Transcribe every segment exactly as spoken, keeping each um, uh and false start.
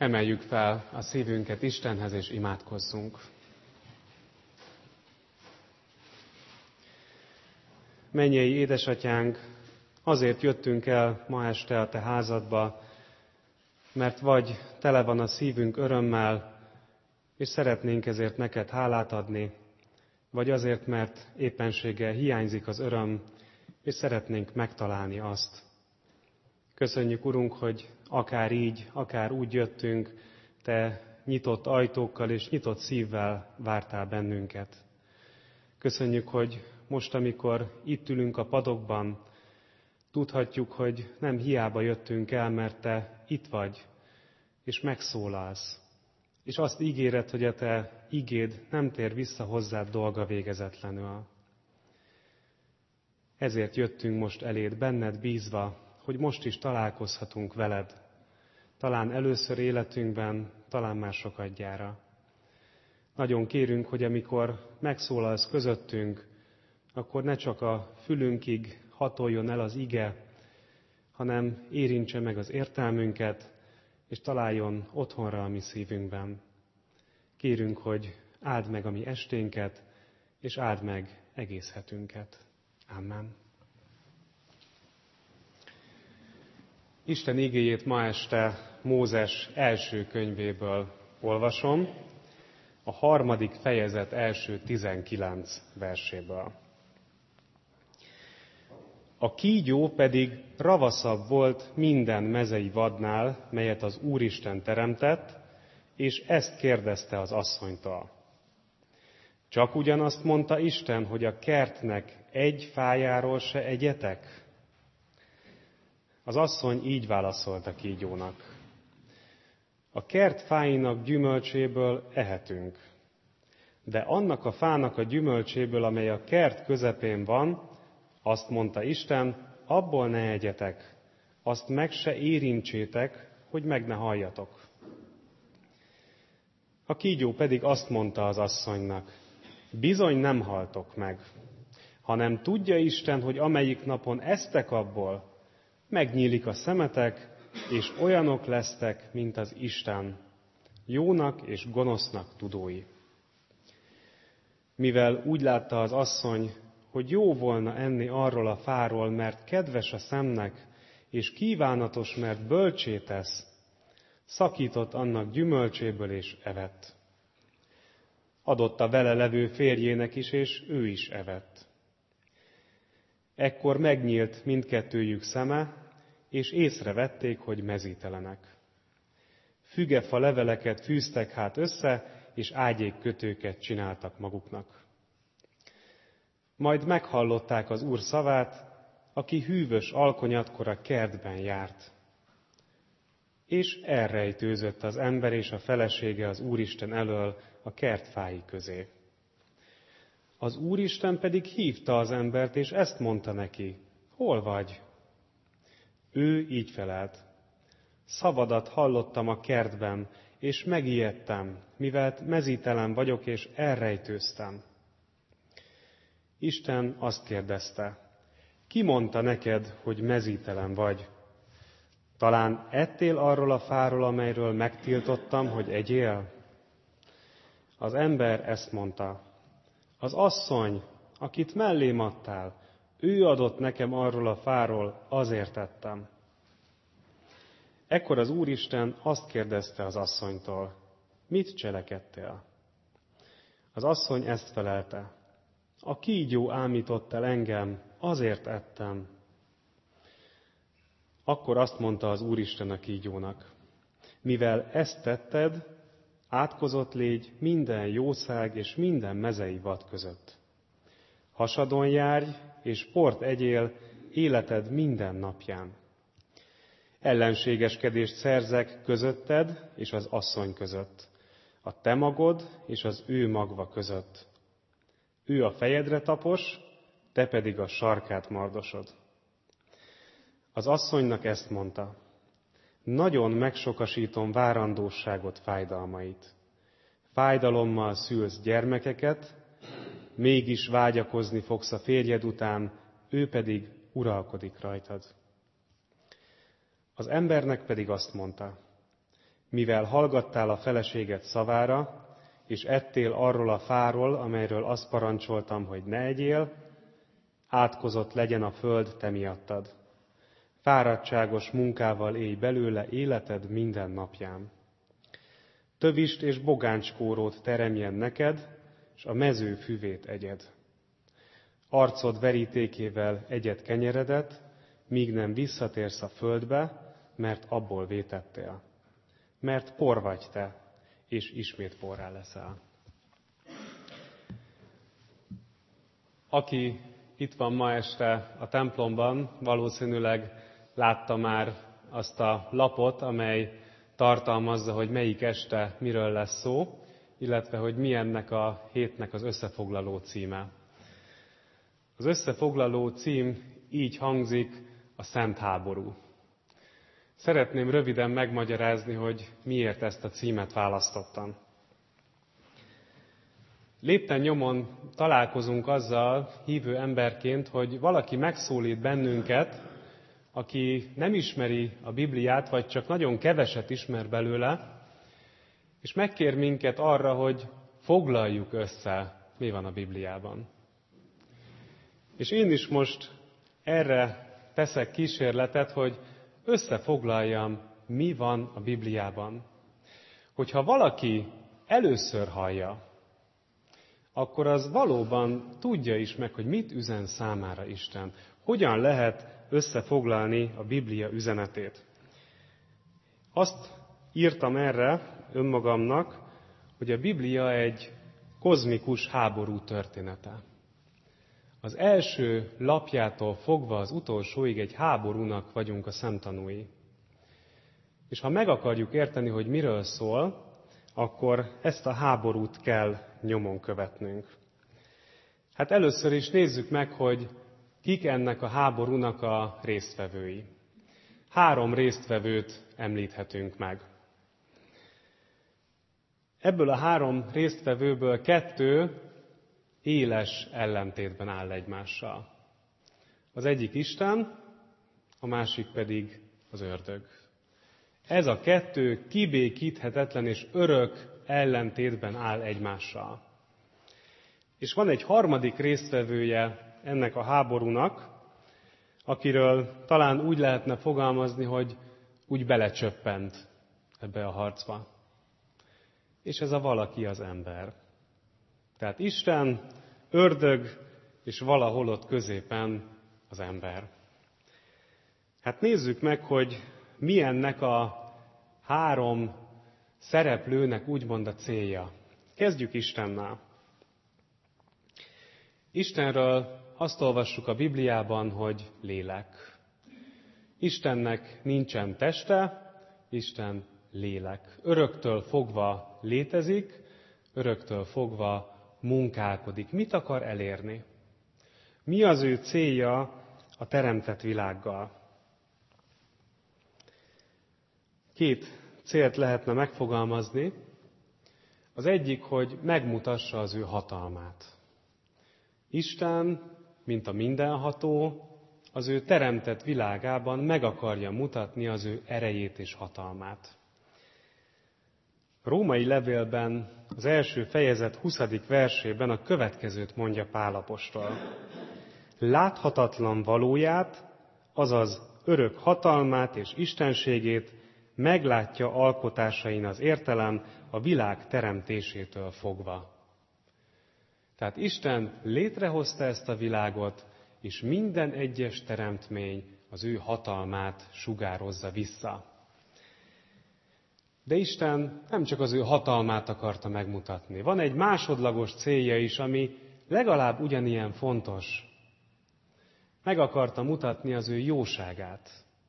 Emeljük fel a szívünket Istenhez, és imádkozzunk. Mennyei édesatyánk, azért jöttünk el ma este a te házadba, mert vagy tele van a szívünk örömmel, és szeretnénk ezért neked hálát adni, vagy azért, mert éppenséggel hiányzik az öröm, és szeretnénk megtalálni azt. Köszönjük, Urunk, hogy akár így, akár úgy jöttünk, te nyitott ajtókkal és nyitott szívvel vártál bennünket. Köszönjük, hogy most, amikor itt ülünk a padokban, tudhatjuk, hogy nem hiába jöttünk el, mert te itt vagy, és megszólalsz. És azt ígéred, hogy a te igéd nem tér vissza hozzád dolga végezetlenül. Ezért jöttünk most eléd, benned bízva, hogy most is találkozhatunk veled. Talán először életünkben, talán már sokadjára. Nagyon kérünk, hogy amikor megszólalsz közöttünk, akkor ne csak a fülünkig hatoljon el az ige, hanem érintse meg az értelmünket, és találjon otthonra a mi szívünkben. Kérünk, hogy áld meg a mi esténket, és áld meg egész hetünket. Amen. Isten igéjét ma este Mózes első könyvéből olvasom, a harmadik fejezet első tizenkilenc verséből. A kígyó pedig ravaszabb volt minden mezei vadnál, melyet az Úristen teremtett, és ezt kérdezte az asszonytól. Csak ugyanazt mondta Isten, hogy a kertnek egy fájáról se egyetek? Az asszony így válaszolt a kígyónak. A kert fáinak gyümölcséből ehetünk, de annak a fának a gyümölcséből, amely a kert közepén van, azt mondta Isten, abból ne egyetek, azt meg se érintsétek, hogy meg ne halljatok. A kígyó pedig azt mondta az asszonynak, bizony nem haltok meg, hanem tudja Isten, hogy amelyik napon esztek abból, megnyílik a szemetek, és olyanok lesztek, mint az Isten, jónak és gonosznak tudói. Mivel úgy látta az asszony, hogy jó volna enni arról a fáról, mert kedves a szemnek, és kívánatos, mert bölcsé tesz, szakított annak gyümölcséből és evett. Adott a vele levő férjének is, és ő is evett. Ekkor megnyílt mindkettőjük szeme, és észrevették, hogy mezítelenek. Fügefa leveleket fűztek hát össze, és ágyékkötőket csináltak maguknak. Majd meghallották az Úr szavát, aki hűvös alkonyatkor a kertben járt. És elrejtőzött az ember és a felesége az Úristen elől a kert fái közé. Az Úristen pedig hívta az embert, és ezt mondta neki, hol vagy? Ő így felelt, szavadat hallottam a kertben, és megijedtem, mivel mezítelen vagyok, és elrejtőztem. Isten azt kérdezte, ki mondta neked, hogy mezítelen vagy? Talán ettél arról a fáról, amelyről megtiltottam, hogy egyél? Az ember ezt mondta, az asszony, akit mellém adtál, ő adott nekem arról a fáról, azért ettem. Ekkor az Úristen azt kérdezte az asszonytól, mit cselekedtél? Az asszony ezt felelte, a kígyó ámított el engem, azért ettem. Akkor azt mondta az Úristen a kígyónak, mivel ezt tetted, átkozott légy minden jószág és minden mezei vad között. Hasadon járj, és port egyél életed minden napján. Ellenségeskedést szerzek közötted és az asszony között, a te magod és az ő magva között. Ő a fejedre tapos, te pedig a sarkát mardosod. Az asszonynak ezt mondta, nagyon megsokasítom várandóságot fájdalmait. Fájdalommal szülsz gyermekeket, mégis vágyakozni fogsz a férjed után, ő pedig uralkodik rajtad. Az embernek pedig azt mondta, mivel hallgattál a feleséged szavára, és ettél arról a fáról, amelyről azt parancsoltam, hogy ne egyél, átkozott legyen a föld te miattad. Fáradtságos munkával élj belőle életed minden napján. Tövist és bogáncskórót teremjen neked, és a mező füvét egyed. Arcod verítékével egyed kenyeredet, míg nem visszatérsz a földbe, mert abból vétettél. Mert por vagy te, és ismét porrá leszel. Aki itt van ma este a templomban, valószínűleg látta már azt a lapot, amely tartalmazza, hogy melyik este miről lesz szó, illetve hogy mi ennek a hétnek az összefoglaló címe. Az összefoglaló cím így hangzik: a Szent Háború. Szeretném röviden megmagyarázni, hogy miért ezt a címet választottam. Lépten nyomon találkozunk azzal hívő emberként, hogy valaki megszólít bennünket, aki nem ismeri a Bibliát, vagy csak nagyon keveset ismer belőle, és megkér minket arra, hogy foglaljuk össze, mi van a Bibliában. És én is most erre teszek kísérletet, hogy összefoglaljam, mi van a Bibliában. Hogyha valaki először hallja, akkor az valóban tudja is meg, hogy mit üzen számára Isten. Hogyan lehet összefoglalni a Biblia üzenetét. Azt írtam erre önmagamnak, hogy a Biblia egy kozmikus háború története. Az első lapjától fogva az utolsóig egy háborúnak vagyunk a szemtanúi. És ha meg akarjuk érteni, hogy miről szól, akkor ezt a háborút kell nyomon követnünk. Hát először is nézzük meg, hogy kik ennek a háborúnak a résztvevői. Három résztvevőt említhetünk meg. Ebből a három résztvevőből kettő éles ellentétben áll egymással. Az egyik Isten, a másik pedig az ördög. Ez a kettő kibékíthetetlen és örök ellentétben áll egymással. És van egy harmadik résztvevője ennek a háborúnak, akiről talán úgy lehetne fogalmazni, hogy úgy belecsöppent ebbe a harcba. És ez a valaki az ember. Tehát Isten, ördög, és valahol ott középen az ember. Hát nézzük meg, hogy mi ennek a három szereplőnek úgymond a célja. Kezdjük Istennel. Istenről azt olvassuk a Bibliában, hogy lélek. Istennek nincsen teste, Isten lélek. Öröktől fogva létezik, öröktől fogva munkálkodik. Mit akar elérni? Mi az ő célja a teremtett világgal? Két célt lehetne megfogalmazni. Az egyik, hogy megmutassa az ő hatalmát. Isten, mint a mindenható, az ő teremtett világában meg akarja mutatni az ő erejét és hatalmát. A római levélben, az első fejezet huszadik versében a következőt mondja Pál apostol. Láthatatlan valóját, azaz örök hatalmát és istenségét meglátja alkotásain az értelem a világ teremtésétől fogva. Tehát Isten létrehozta ezt a világot, és minden egyes teremtmény az ő hatalmát sugározza vissza. De Isten nem csak az ő hatalmát akarta megmutatni. Van egy másodlagos célja is, ami legalább ugyanilyen fontos. Meg akarta mutatni az ő jóságát.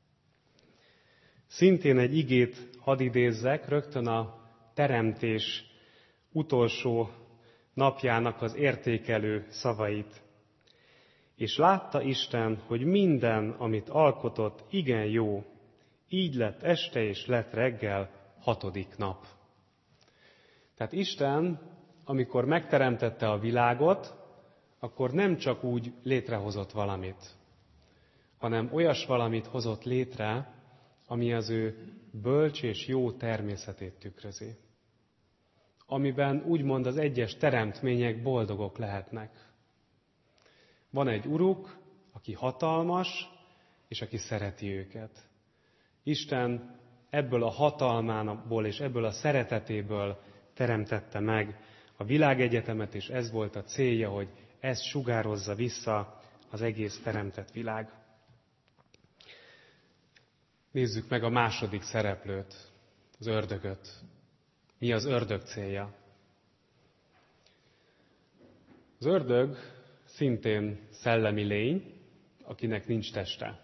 Szintén egy igét hadd idézzek, rögtön a teremtés utolsó napjának az értékelő szavait. És látta Isten, hogy minden, amit alkotott, igen jó. Így lett este és lett reggel, hatodik nap. Tehát Isten, amikor megteremtette a világot, akkor nem csak úgy létrehozott valamit, hanem olyas valamit hozott létre, ami az ő bölcs és jó természetét tükrözi. Amiben úgymond az egyes teremtmények boldogok lehetnek. Van egy uruk, aki hatalmas, és aki szereti őket. Isten ebből a hatalmából és ebből a szeretetéből teremtette meg a világegyetemet, és ez volt a célja, hogy ez sugározza vissza az egész teremtett világ. Nézzük meg a második szereplőt, az ördögöt. Mi az ördög célja? Az ördög szintén szellemi lény, akinek nincs teste.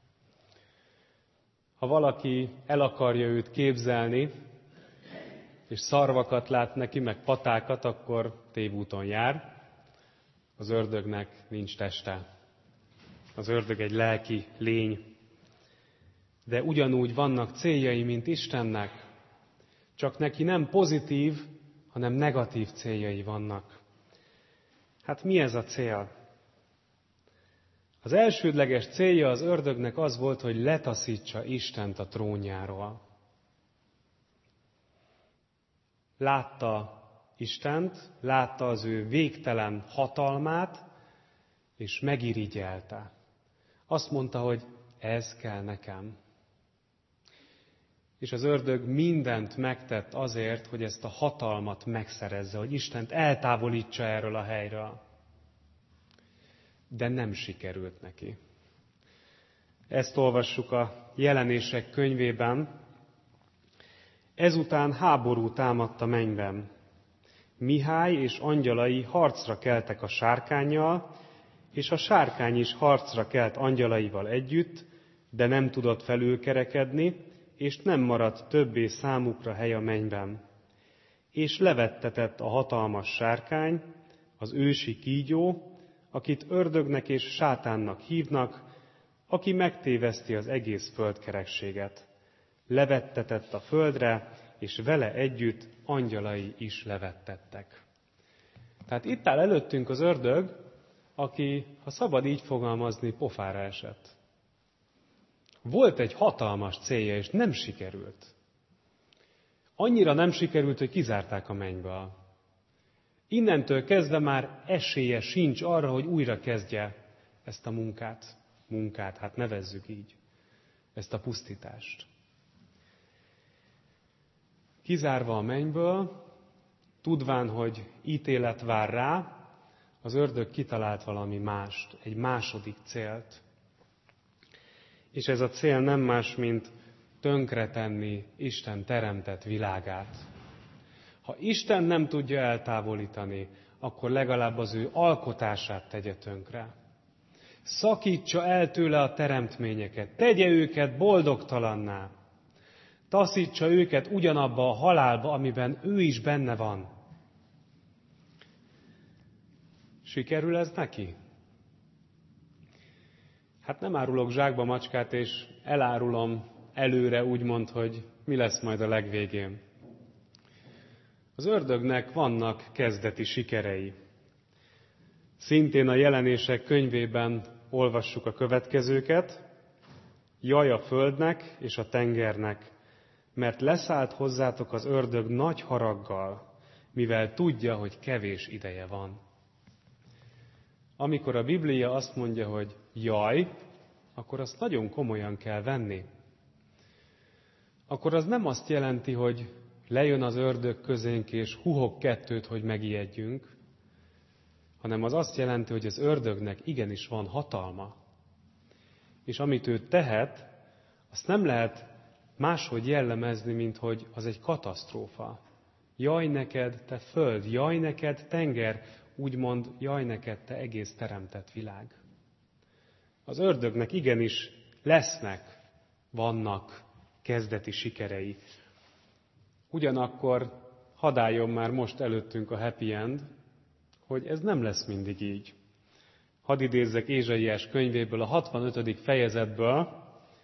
Ha valaki el akarja őt képzelni, és szarvakat lát neki, meg patákat, akkor tévúton jár. Az ördögnek nincs teste. Az ördög egy lelki lény. De ugyanúgy vannak céljai, mint Istennek. Csak neki nem pozitív, hanem negatív céljai vannak. Hát mi ez a cél? Az elsődleges célja az ördögnek az volt, hogy letaszítsa Istent a trónjáról. Látta Istent, látta az ő végtelen hatalmát, és megirigyelte. Azt mondta, hogy ez kell nekem. És az ördög mindent megtett azért, hogy ezt a hatalmat megszerezze, hogy Istent eltávolítsa erről a helyről. De nem sikerült neki. Ezt olvassuk a Jelenések könyvében. Ezután háború támadt a mennyben. Mihály és angyalai harcra keltek a sárkánnyal, és a sárkány is harcra kelt angyalaival együtt, de nem tudott felülkerekedni, és nem maradt többé számukra hely a mennyben. És levettetett a hatalmas sárkány, az ősi kígyó, akit ördögnek és sátánnak hívnak, aki megtéveszti az egész földkerekséget. Levettetett a földre, és vele együtt angyalai is levettettek. Tehát itt áll előttünk az ördög, aki, ha szabad így fogalmazni, pofára esett. Volt egy hatalmas célja, és nem sikerült. Annyira nem sikerült, hogy kizárták a mennyből. Innentől kezdve már esélye sincs arra, hogy újra kezdje ezt a munkát. Munkát, hát nevezzük így. Ezt a pusztítást. Kizárva a mennyből, tudván, hogy ítélet vár rá, az ördög kitalált valami mást, egy második célt. És ez a cél nem más, mint tönkretenni Isten teremtett világát. Ha Isten nem tudja eltávolítani, akkor legalább az ő alkotását tegye tönkre. Szakítsa el tőle a teremtményeket, tegye őket boldogtalanná. Taszítsa őket ugyanabba a halálba, amiben ő is benne van. Sikerül ez neki? Hát nem árulok zsákba macskát, és elárulom előre úgymond, hogy mi lesz majd a legvégén. Az ördögnek vannak kezdeti sikerei. Szintén a Jelenések könyvében olvassuk a következőket. Jaj a földnek és a tengernek, mert leszállt hozzátok az ördög nagy haraggal, mivel tudja, hogy kevés ideje van. Amikor a Biblia azt mondja, hogy jaj, akkor azt nagyon komolyan kell venni. Akkor az nem azt jelenti, hogy lejön az ördög közénk és huhog kettőt, hogy megijedjünk, hanem az azt jelenti, hogy az ördögnek igenis van hatalma. És amit ő tehet, azt nem lehet máshogy jellemezni, mint hogy az egy katasztrófa. Jaj neked, te föld, jaj neked, tenger, úgymond jaj neked, te egész teremtett világ. Az ördögnek igenis lesznek, vannak kezdeti sikerei. Ugyanakkor hadd álljon már most előttünk a happy end, hogy ez nem lesz mindig így. Hadd idézzek Ézsaiás könyvéből, a hatvanötödik fejezetből.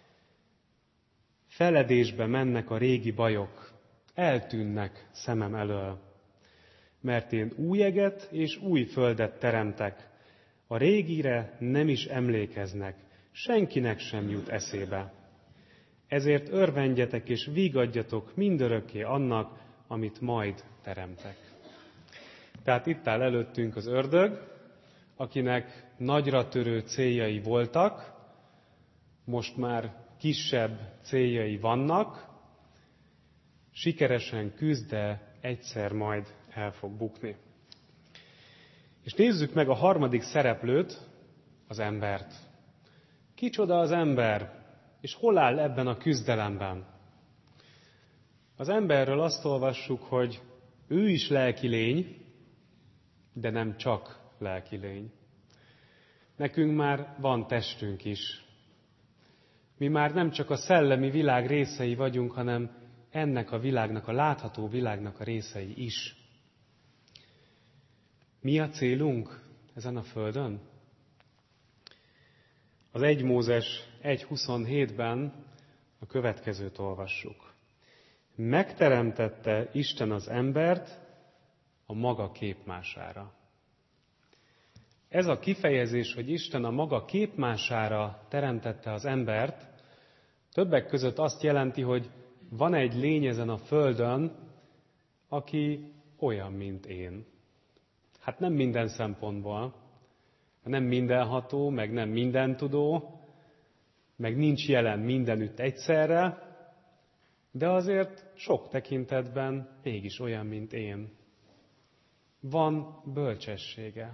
Feledésbe mennek a régi bajok, eltűnnek szemem elől. Mert én új eget és új földet teremtek. A régire nem is emlékeznek, senkinek sem jut eszébe. Ezért örvendjetek és vígadjatok mindörökké annak, amit majd teremtek. Tehát itt áll előttünk az ördög, akinek nagyra törő céljai voltak, most már kisebb céljai vannak, sikeresen küzd, de egyszer majd el fog bukni. És nézzük meg a harmadik szereplőt, az embert. Kicsoda az ember, és hol áll ebben a küzdelemben? Az emberről azt olvassuk, hogy ő is lelki lény, de nem csak lelki lény. Nekünk már van testünk is. Mi már nem csak a szellemi világ részei vagyunk, hanem ennek a világnak, a látható világnak a részei is. Mi a célunk ezen a földön? Az egy Mózes egy huszonhétben a következőt olvassuk. Megteremtette Isten az embert a maga képmására. Ez a kifejezés, hogy Isten a maga képmására teremtette az embert, többek között azt jelenti, hogy van egy lény ezen a földön, aki olyan, mint én. Hát nem minden szempontból, nem mindenható, meg nem mindentudó, meg nincs jelen mindenütt egyszerre, de azért sok tekintetben mégis olyan, mint én. Van bölcsessége,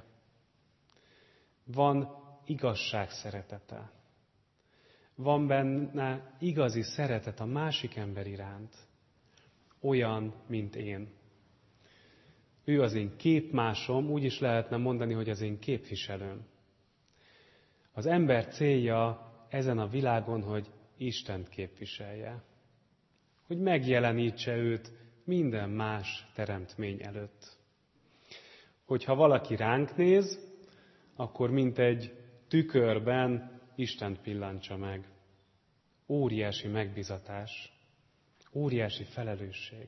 van igazság szeretete, van benne igazi szeretet a másik ember iránt, olyan, mint én. Ő az én képmásom, úgy is lehetne mondani, hogy az én képviselőm. Az ember célja ezen a világon, hogy Istent képviselje. Hogy megjelenítse őt minden más teremtmény előtt. Hogyha valaki ránk néz, akkor mint egy tükörben Istent pillantsa meg. Óriási megbizatás, óriási felelősség.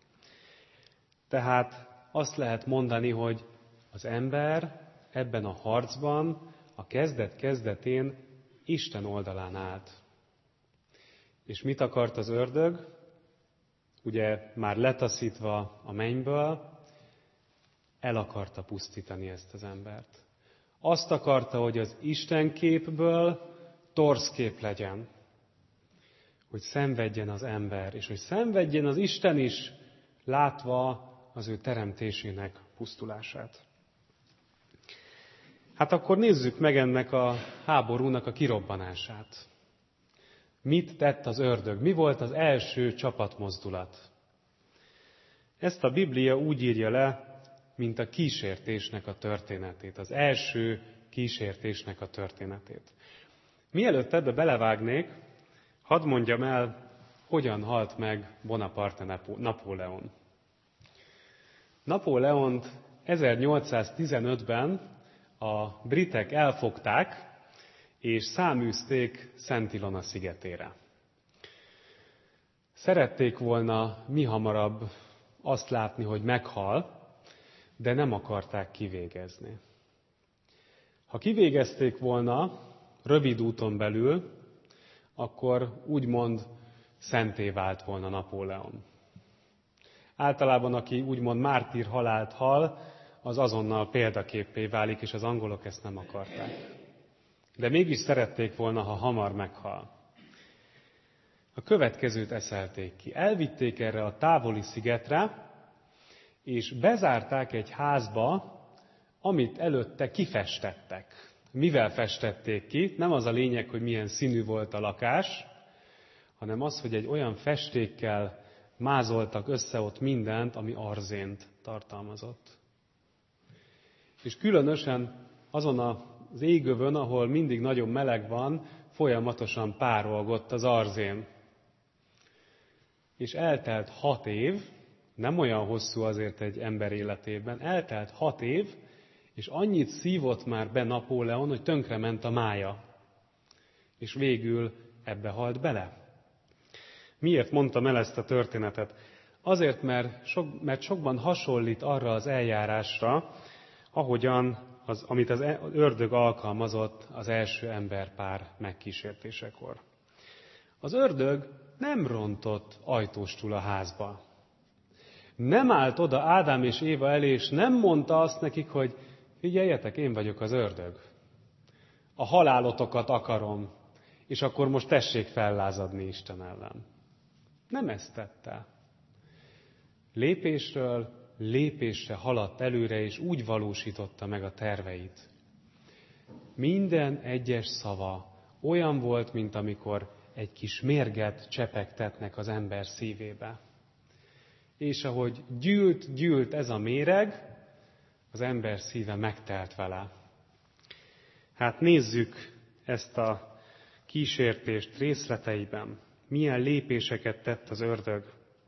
Tehát azt lehet mondani, hogy az ember ebben a harcban a kezdet-kezdetén Isten oldalán állt. És mit akart az ördög? Ugye már letaszítva a mennyből, el akarta pusztítani ezt az embert. Azt akarta, hogy az Isten képből torz kép legyen. Hogy szenvedjen az ember, és hogy szenvedjen az Isten is, látva az ő teremtésének pusztulását. Hát akkor nézzük meg ennek a háborúnak a kirobbanását. Mit tett az ördög? Mi volt az első csapatmozdulat? Ezt a Biblia úgy írja le, mint a kísértésnek a történetét, az első kísértésnek a történetét. Mielőtt ebbe belevágnék, hadd mondjam el, hogyan halt meg Bonaparte Napóleon. Napóleont ezernyolcszáztizenötben a britek elfogták, és száműzték Szent Ilona szigetére. Szerették volna mihamarabb azt látni, hogy meghal, de nem akarták kivégezni. Ha kivégezték volna rövid úton belül, akkor úgymond szenté vált volna Napóleon. Általában, aki úgymond mártír halált hal, az azonnal példaképpé válik, és az angolok ezt nem akarták. De mégis szerették volna, ha hamar meghal. A következőt eszelték ki. Elvitték erre a távoli szigetre, és bezárták egy házba, amit előtte kifestettek. Mivel festették ki? Nem az a lényeg, hogy milyen színű volt a lakás, hanem az, hogy egy olyan festékkel mázoltak össze ott mindent, ami arzént tartalmazott. És különösen azon az égövön, ahol mindig nagyon meleg van, folyamatosan párolgott az arzén. És eltelt hat év, nem olyan hosszú azért egy ember életében, eltelt hat év, és annyit szívott már be Napóleon, hogy tönkrement a mája. És végül ebbe halt bele. Miért mondtam el ezt a történetet? Azért, mert, sok, mert sokban hasonlít arra az eljárásra, ahogyan az, amit az ördög alkalmazott az első emberpár megkísértésekor. Az ördög nem rontott ajtóstul a házba. Nem állt oda Ádám és Éva elé, és nem mondta azt nekik, hogy figyeljetek, én vagyok az ördög. A halálotokat akarom, és akkor most tessék fellázadni Isten ellen. Nem ezt tette. Lépésről lépésre haladt előre, és úgy valósította meg a terveit. Minden egyes szava olyan volt, mint amikor egy kis mérget csepegtetnek az ember szívébe. És ahogy gyűlt, gyűlt ez a méreg, az ember szíve megtelt vele. Hát nézzük ezt a kísértést részleteiben. Milyen lépéseket tett az ördög.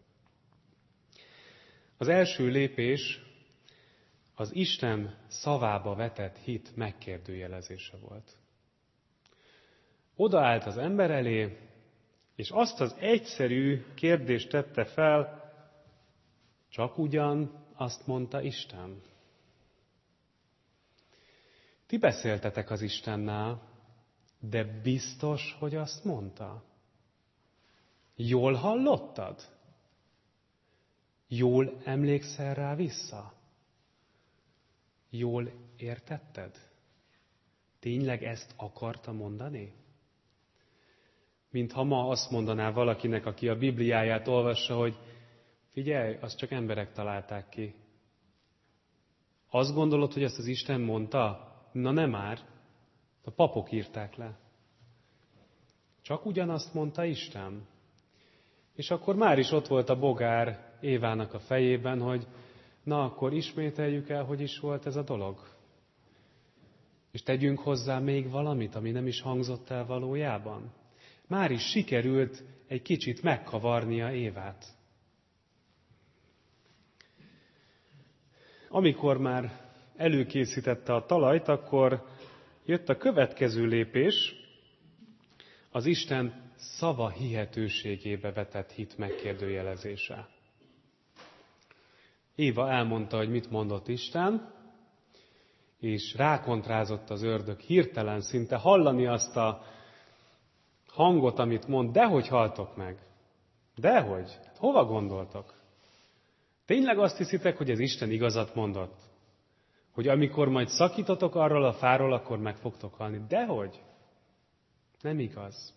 Az első lépés az Isten szavába vetett hit megkérdőjelezése volt. Odaállt az ember elé, és azt az egyszerű kérdést tette fel, csak ugyan azt mondta Isten. Ti beszéltetek az Istennel, de biztos, hogy azt mondta? Jól hallottad? Jól emlékszel rá vissza? Jól értetted? Tényleg ezt akarta mondani? Mintha ma azt mondaná valakinek, aki a Bibliáját olvassa, hogy figyelj, azt csak emberek találták ki. Azt gondolod, hogy ezt az Isten mondta? Na nem már, a papok írták le. Csak ugyanazt mondta Isten. És akkor már is ott volt a bogár Évának a fejében, hogy na akkor ismételjük el, hogy is volt ez a dolog. És tegyünk hozzá még valamit, ami nem is hangzott el valójában. Már is sikerült egy kicsit megkavarnia Évát. Amikor már előkészítette a talajt, akkor jött a következő lépés, az Isten szava hihetőségébe vetett hit megkérdőjelezése. Éva elmondta, hogy mit mondott Isten, és rákontrázott az ördög hirtelen, szinte hallani azt a hangot, amit mond, dehogy haltok meg. Dehogy? Hát hova gondoltok? Tényleg azt hiszitek, hogy az Isten igazat mondott? Hogy amikor majd szakítotok arról a fáról, akkor meg fogtok halni? Dehogy? Nem igaz.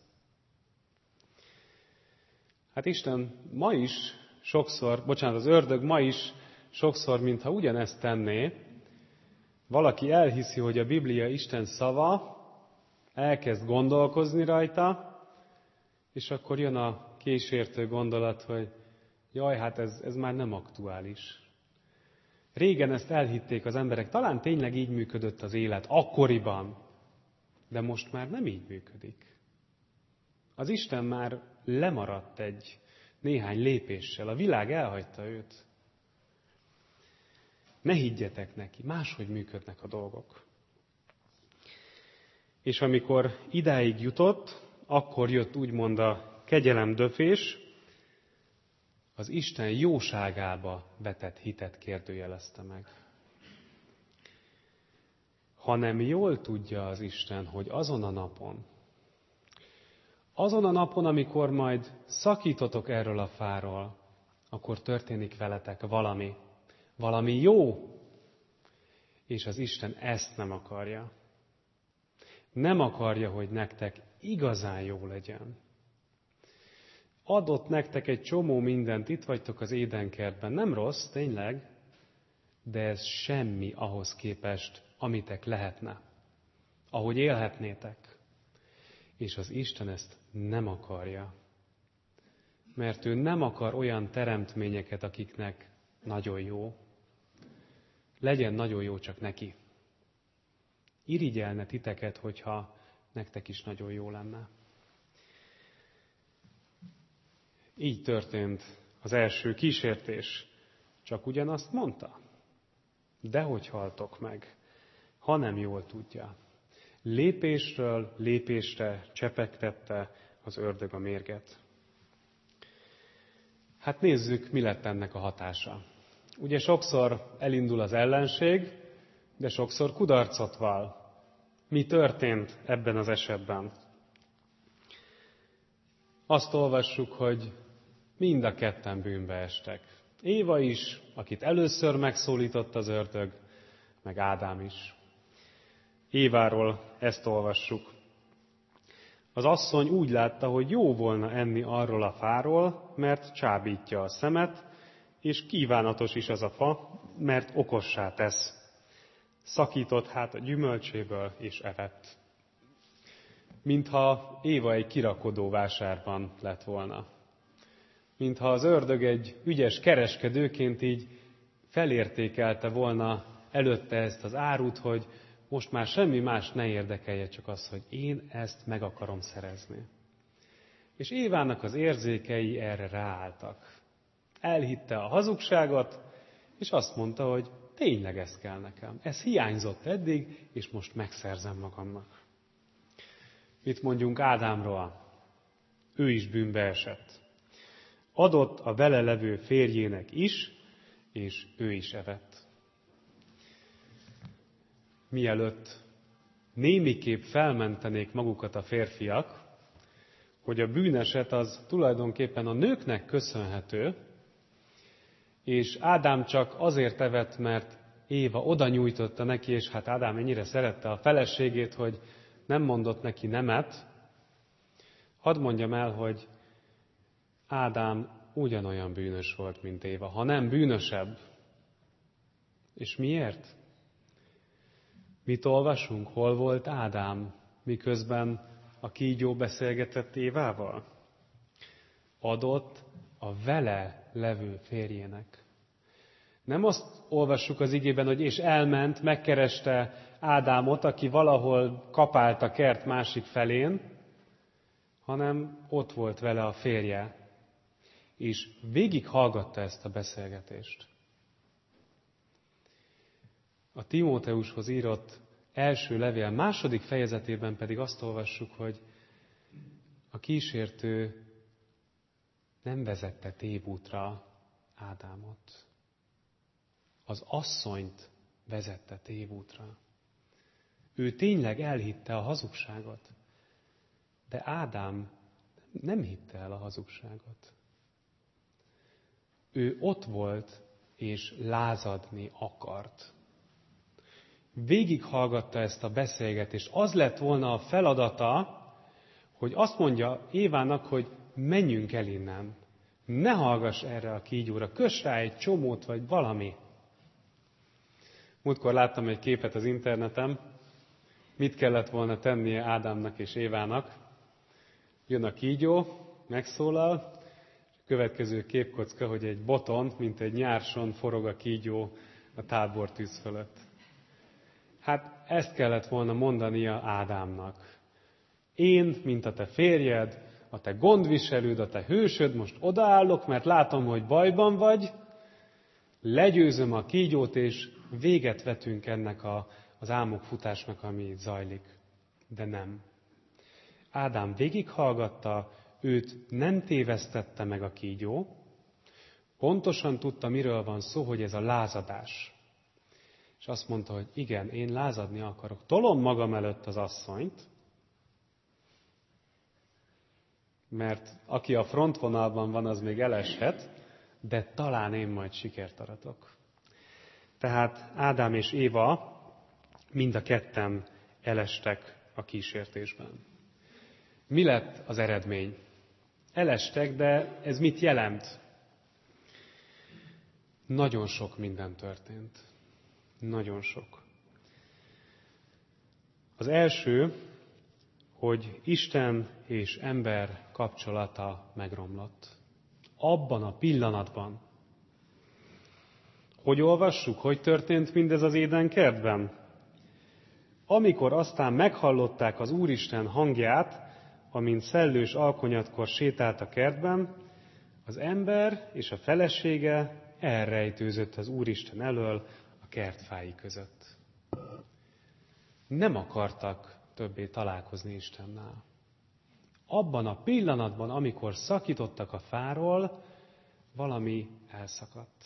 Hát Isten ma is sokszor, bocsánat, az ördög ma is sokszor, mintha ugyanezt tenné, valaki elhiszi, hogy a Biblia Isten szava, elkezd gondolkozni rajta, és akkor jön a kísértő gondolat, hogy jaj, hát ez, ez már nem aktuális. Régen ezt elhitték az emberek, talán tényleg így működött az élet, akkoriban, de most már nem így működik. Az Isten már lemaradt egy néhány lépéssel, a világ elhagyta őt. Ne higgyetek neki, máshogy működnek a dolgok. És amikor idáig jutott, akkor jött úgymond a kegyelemdöfés, az Isten jóságába vetett hitet kérdőjelezte meg. Hanem jól tudja az Isten, hogy azon a napon, azon a napon, amikor majd szakítotok erről a fáról, akkor történik veletek valami, valami jó, és az Isten ezt nem akarja. Nem akarja, hogy nektek igazán jó legyen. Adott nektek egy csomó mindent, itt vagytok az édenkertben. Nem rossz, tényleg, de ez semmi ahhoz képest, amitek lehetne. Ahogy élhetnétek. És az Isten ezt nem akarja. Mert ő nem akar olyan teremtményeket, akiknek nagyon jó. Legyen nagyon jó csak neki. Irigyelne titeket, hogyha nektek is nagyon jó lenne. Így történt az első kísértés. Csak ugyanazt mondta? Dehogy haltok meg, ha nem jól tudja. Lépésről lépésre csepegtette az ördög a mérget. Hát nézzük, mi lett ennek a hatása. Ugye sokszor elindul az ellenség, de sokszor kudarcot vall. Mi történt ebben az esetben? azt olvassuk, hogy mind a ketten bűnbe estek. Éva is, akit először megszólított az ördög, meg Ádám is. Éváról ezt olvassuk. Az asszony úgy látta, hogy jó volna enni arról a fáról, mert csábítja a szemet, és kívánatos is az a fa, mert okossá tesz. Szakított hát a gyümölcséből, és evett. Mintha Éva egy kirakodó vásárban lett volna. Mintha az ördög egy ügyes kereskedőként így felértékelte volna előtte ezt az árut, hogy most már semmi más ne érdekelje, csak az, hogy én ezt meg akarom szerezni. És Évának az érzékei erre ráálltak. Elhitte a hazugságot, és azt mondta, hogy tényleg ez kell nekem. Ez hiányzott eddig, és most megszerzem magamnak. Mit mondjunk Ádámról? Ő is bűnbe esett. Adott a vele levő férjének is, és ő is evett. Mielőtt némiképp felmentenék magukat a férfiak, hogy a bűneset az tulajdonképpen a nőknek köszönhető, és Ádám csak azért evett, mert Éva oda nyújtotta neki, és hát Ádám ennyire szerette a feleségét, hogy nem mondott neki nemet. Hadd mondjam el, hogy Ádám ugyanolyan bűnös volt, mint Éva, ha nem bűnösebb. És miért? Mit olvasunk? Hol volt Ádám, miközben a kígyó beszélgetett Évával? Adott a vele levő férjének. Nem azt olvassuk az igében, hogy és elment, megkereste Ádámot, aki valahol kapált a kert másik felén, hanem ott volt vele a férje, és végighallgatta ezt a beszélgetést. A Timóteushoz írott első levél második fejezetében pedig azt olvassuk, hogy a kísértő nem vezette tévútra Ádámot. Az asszonyt vezette tévútra. Ő tényleg elhitte a hazugságot, de Ádám nem hitte el a hazugságot. Ő ott volt, és lázadni akart. Végighallgatta ezt a beszélgetést. Az lett volna a feladata, hogy azt mondja Évának, hogy menjünk el innen. Ne hallgass erre a kígyóra, köss rá egy csomót, vagy valami. Múltkor láttam egy képet az interneten, mit kellett volna tennie Ádámnak és Évának. Jön a kígyó, megszólal, és a következő képkocka, hogy egy boton, mint egy nyárson forog a kígyó a tábortűz fölött. Hát ezt kellett volna mondania Ádámnak. Én, mint a te férjed, a te gondviselőd, a te hősöd, most odaállok, mert látom, hogy bajban vagy, legyőzöm a kígyót, és véget vetünk ennek a, az álmokfutásnak, ami itt zajlik. De nem. Ádám végighallgatta, őt nem tévesztette meg a kígyó, pontosan tudta, miről van szó, hogy ez a lázadás. És azt mondta, hogy igen, én lázadni akarok. Tolom magam előtt az asszonyt, mert aki a frontvonalban van, az még eleshet, de talán én majd sikert aratok. Tehát Ádám és Éva mind a ketten elestek a kísértésben. Mi lett az eredmény? Elestek, de ez mit jelent? Nagyon sok minden történt. Nagyon sok. Az első, hogy Isten és ember kapcsolata megromlott. Abban a pillanatban. Hogy olvassuk, hogy történt mindez az Édenkertben? Amikor aztán meghallották az Úristen hangját, amint szellős alkonyatkor sétált a kertben, az ember és a felesége elrejtőzött az Úristen elől a kertfái között. Nem akartak többé találkozni Istennel. Abban a pillanatban, amikor szakítottak a fáról, valami elszakadt.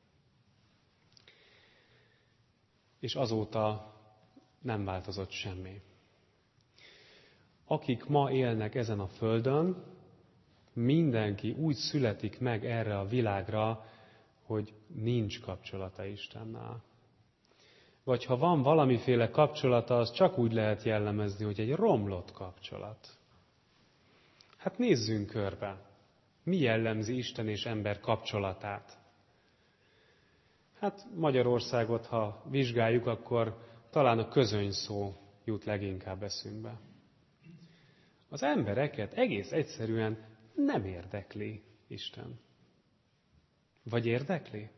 És azóta nem változott semmi. Akik ma élnek ezen a földön, mindenki úgy születik meg erre a világra, hogy nincs kapcsolata Istennel. Vagy ha van valamiféle kapcsolata, az csak úgy lehet jellemezni, hogy egy romlott kapcsolat. Hát nézzünk körbe. Mi jellemzi Isten és ember kapcsolatát? Hát Magyarországot, ha vizsgáljuk, akkor talán a közönyszó jut leginkább eszünkbe. Az embereket egész egyszerűen nem érdekli Isten. Vagy érdekli?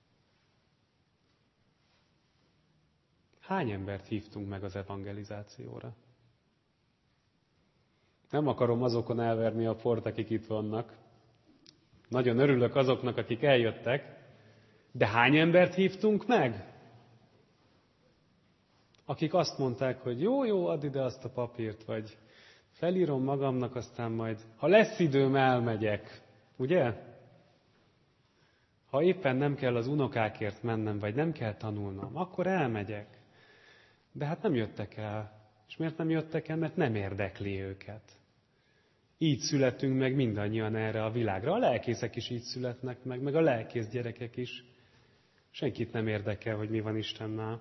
Hány embert hívtunk meg az evangelizációra? Nem akarom azokon elverni a port, akik itt vannak. Nagyon örülök azoknak, akik eljöttek, de hány embert hívtunk meg? Akik azt mondták, hogy jó, jó, add ide azt a papírt, vagy felírom magamnak, aztán majd, ha lesz időm, elmegyek. Ugye? Ha éppen nem kell az unokákért mennem, vagy nem kell tanulnom, akkor elmegyek. De hát nem jöttek el. És miért nem jöttek el? Mert nem érdekli őket. Így születünk meg mindannyian erre a világra. A lelkészek is így születnek meg, meg a lelkész gyerekek is. Senkit nem érdekel, hogy mi van Istennel.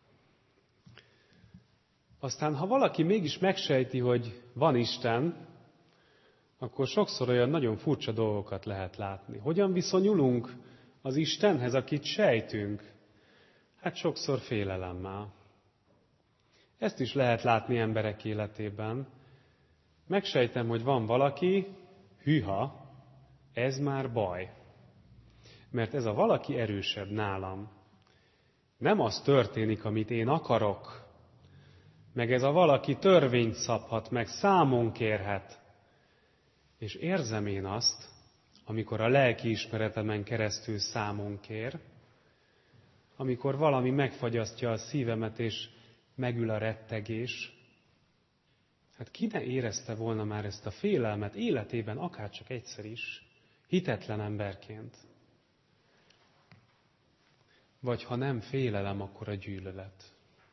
Aztán, ha valaki mégis megsejti, hogy van Isten, akkor sokszor olyan nagyon furcsa dolgokat lehet látni. Hogyan viszonyulunk az Istenhez, akit sejtünk? Hát sokszor félelemmel. Ezt is lehet látni emberek életében. Megsejtem, hogy van valaki, hűha, ez már baj. Mert ez a valaki erősebb nálam. Nem az történik, amit én akarok, meg ez a valaki törvényt szabhat, meg számon kérhet. És érzem én azt, amikor a lelkiismeretemen keresztül számon kér, amikor valami megfagyasztja a szívemet, és megül a rettegés. Hát ki ne érezte volna már ezt a félelmet életében, akárcsak egyszer is, hitetlen emberként. Vagy ha nem félelem, akkor a gyűlölet.